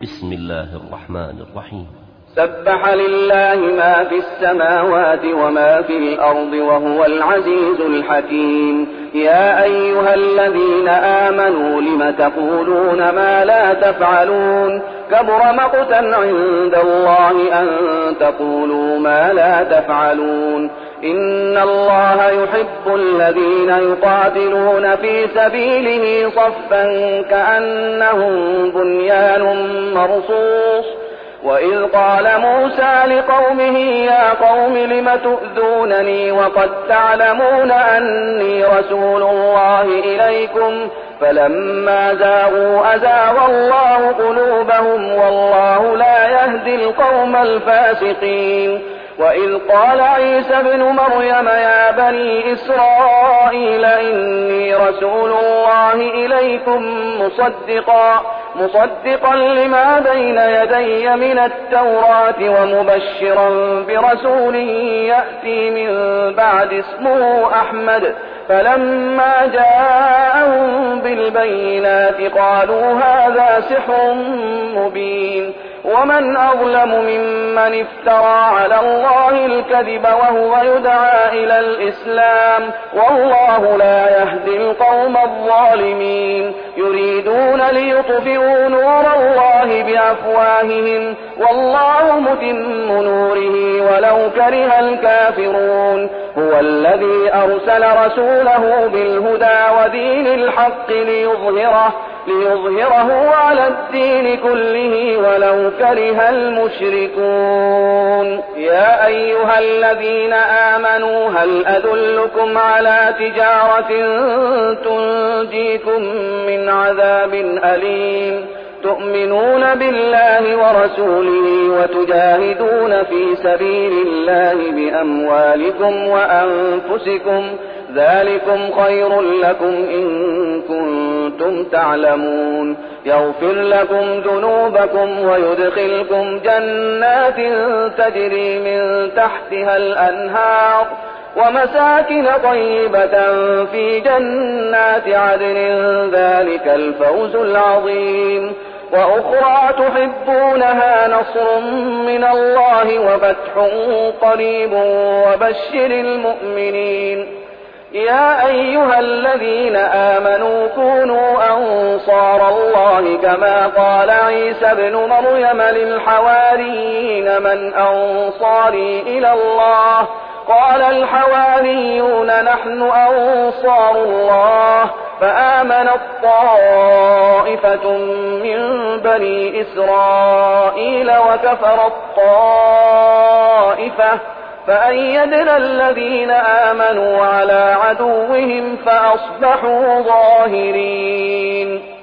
بسم الله الرحمن الرحيم. سبح لله ما في السماوات وما في الأرض وهو العزيز الحكيم. يا أيها الذين آمنوا لم تقولون ما لا تفعلون؟ كبر مقتا عند الله أن تقولوا ما لا تفعلون. إن الله يحب الذين يقاتلون في سبيله صفا كأنهم بنيان مرصوص. وإذ قال موسى لقومه يا قوم لم تؤذونني وقد تعلمون أني رسول الله إليكم فلما زاغوا أزاغ الله قلوبهم والله لا يهدي القوم الفاسقين. وإذ قال عيسى ابن مريم يا بني إسرائيل إني رسول الله إليكم مصدقا لما بين يدي من التوراة ومبشرا برسول يأتي من بعد اسمه أحمد. فلما جاءهم بالبينات قالوا هذا سحر مبين. ومن أظلم ممن افترى على الله الكذب وهو يدعى إلى الإسلام والله لا يهدي القوم الظالمين. يريدون ليطفئوا نور الله بأفواههم والله متم نوره ولو كره الكافرون. هو الذي أرسل رسوله بالهدى ودين الحق ليظهره على الدين كله ولو كره المشركون. يا أيها الذين آمنوا هل أدلكم على تجارة تنجيكم من عذاب أليم؟ تؤمنون بالله ورسوله وتجاهدون في سبيل الله بأموالكم وأنفسكم ذلكم خير لكم إن كنتم تعلمون. يغفر لكم ذنوبكم ويدخلكم جنات تجري من تحتها الأنهار ومساكن طيبة في جنات عدن ذلك الفوز العظيم. وأخرى تحبونها نصر من الله وفتح قريب وبشر المؤمنين. يا أيها الذين آمنوا كونوا أنصار الله كما قال عيسى ابن مريم للحواريين من أنصاري إلى الله؟ قال الحواريون نحن أنصار الله. فآمنت طائفة من بني إسرائيل وكفرت طائفة فأيدنا الذين آمنوا على عدوهم فأصبحوا ظاهرين.